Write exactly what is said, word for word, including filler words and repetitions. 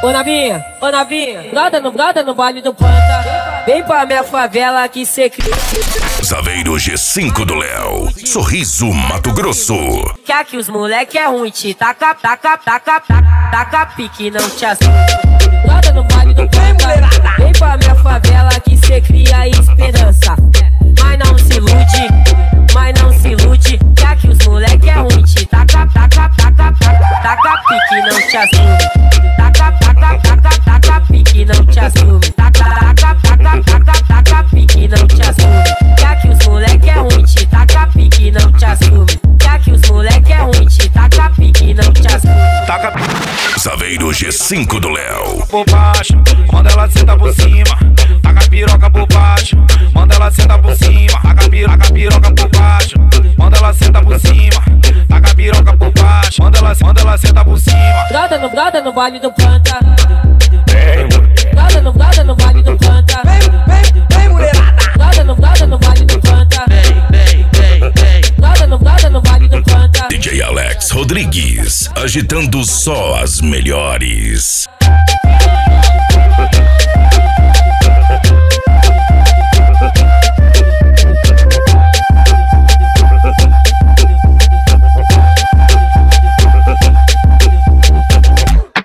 Ô novinha, ô novinha, brota no, brota no baile do Panta. Vem pra minha favela que cê cria. Zaveiro G cinco do Léo, Sorriso, Mato Grosso. Que aqui os moleque é ruim, te taca, taca, taca, taca, taca pique, não te assusta. Brota no baile do Panta. Vem pra minha favela que cê cria esperança. Mas não se ilude, mas não se ilude. Que aqui os moleque é ruim, te taca, taca, taca, taca, taca pique, não te assusta. Taca, taca, taca, taca pique, não te assume. Taca, taca, taca, taca, taca pique, não te assume. Que aqui os moleque é ruim, te taca pique, não te assume. Que aqui os moleque é ruim, te taca pique, não te assume. Taca Zaveiro G cinco do Léo. Por baixo, manda ela senta por cima. Taca a piroca por baixo, manda ela senta por cima. Taca a piroca, piroca por baixo, manda ela senta por cima. Taca a piroca por baixo, manda ela, manda ela senta por cima. Brota no, brota no baile do Panta. Vem, Brota no, brota no baile do Panta. vem, vem, vem, mulherada. Brota no, brota no baile do Panta. Brota no, brota no baile do Panta. D J Alex Rodrigues, agitando só as melhores.